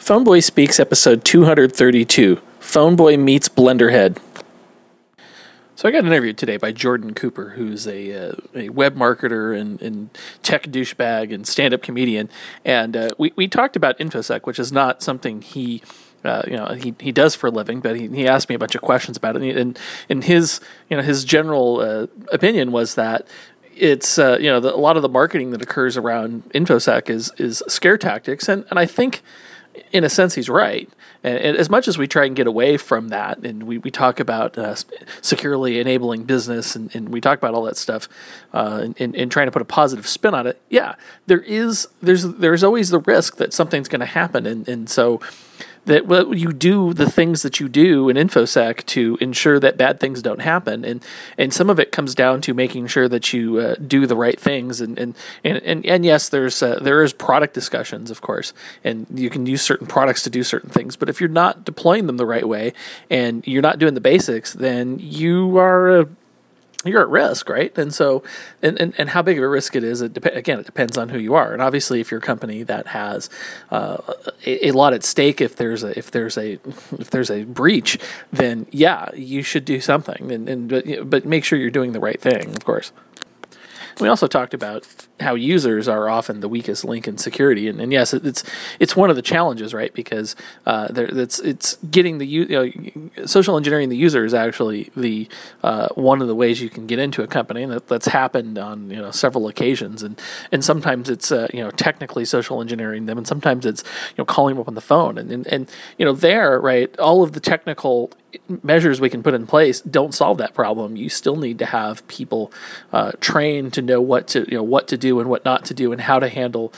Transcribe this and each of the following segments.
Phoneboy Speaks, episode 232. Phoneboy meets Blenderhead. So I got an interview today by Jordan Cooper, who's a web marketer and tech douchebag and stand-up comedian. And we talked about InfoSec, which is not something he does for a living, but he asked me a bunch of questions about it. And his general opinion was that it's a lot of the marketing that occurs around InfoSec is scare tactics, and I think in a sense he's right. And as much as we try and get away from that, and we talk about securely enabling business, and we talk about all that stuff, and trying to put a positive spin on it, yeah, there's always the risk that something's going to happen, and so that you do the things that you do in InfoSec to ensure that bad things don't happen, and some of it comes down to making sure that you do the right things, and yes, there is product discussions, of course, and you can use certain products to do certain things, but if you're not deploying them the right way and you're not doing the basics, then you're at risk, right? And so, and how big of a risk it is, it depends on who you are. And obviously, if you're a company that has a lot at stake, if there's a breach, then yeah, you should do something. But make sure you're doing the right thing, of course. We also talked about how users are often the weakest link in security, and yes, it's one of the challenges, right? Because it's getting social engineering the user is actually the one of the ways you can get into a company, and that's happened on several occasions, and sometimes it's technically social engineering them, and sometimes it's calling them up on the phone, and there, right, all of the technical measures we can put in place don't solve that problem. You still need to have people trained to know what to do and what not to do, and how to handle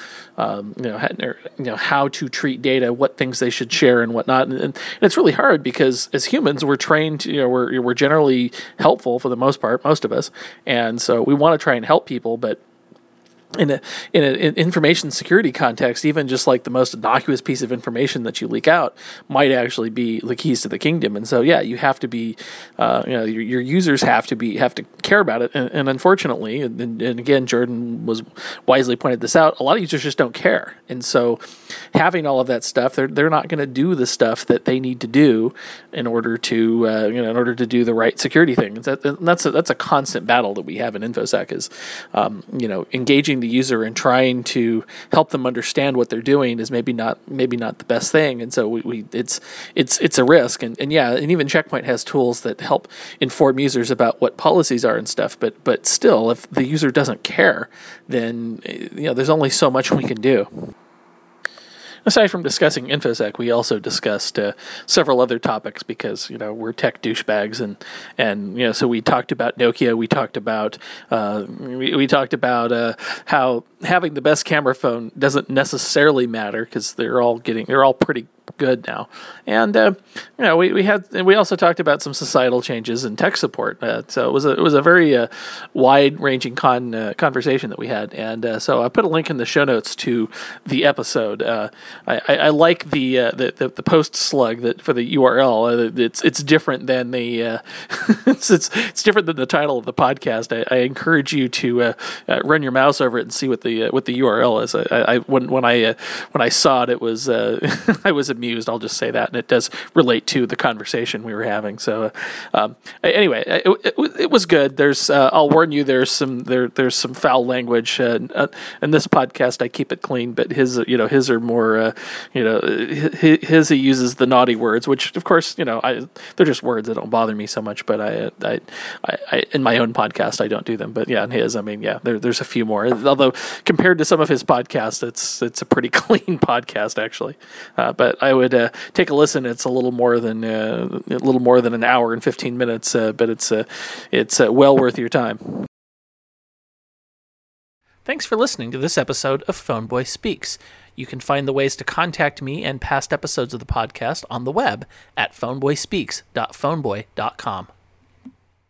how to treat data, what things they should share and what not. And it's really hard because as humans, we're trained, we're generally helpful for the most part, most of us, and so we want to try and help people, but in an information security context, even just like the most innocuous piece of information that you leak out might actually be the keys to the kingdom. And so, yeah, you have to be, your users have to care about it. And unfortunately, and again, Jordan was wisely pointed this out, a lot of users just don't care. And so, having all of that stuff, they're not going to do the stuff that they need to do in order to do the right security thing. And that's a constant battle that we have in InfoSec is, engaging the user and trying to help them understand what they're doing is maybe not the best thing, and so it's a risk, and even Checkpoint has tools that help inform users about what policies are and stuff, but still, if the user doesn't care, then there's only so much we can do. Aside from discussing InfoSec, we also discussed several other topics because we're tech douchebags, and so we talked about Nokia. We talked about how having the best camera phone doesn't necessarily matter because they're all pretty good now, and we also talked about some societal changes in tech support. So it was a very wide-ranging conversation that we had, and so I put a link in the show notes to the episode. I like the post slug that for the URL. It's different than the it's different than the title of the podcast. I encourage you to run your mouse over it and see what the URL is. When I saw it was I was amused. I'll just say that, and it does relate to the conversation we were having. So anyway, it was good. There's I'll warn you, there's some foul language, and this podcast I keep it clean, but his are more his he uses the naughty words, which of course they're just words that don't bother me so much. But I in my own podcast I don't do them. But yeah, in his, there's a few more. Although compared to some of his podcasts, it's a pretty clean podcast actually. But I would take a listen. It's a little more than an hour and 15 minutes, but it's well worth your time. Thanks for listening to this episode of Phoneboy Speaks. You can find the ways to contact me and past episodes of the podcast on the web at phoneboyspeaks.phoneboy.com.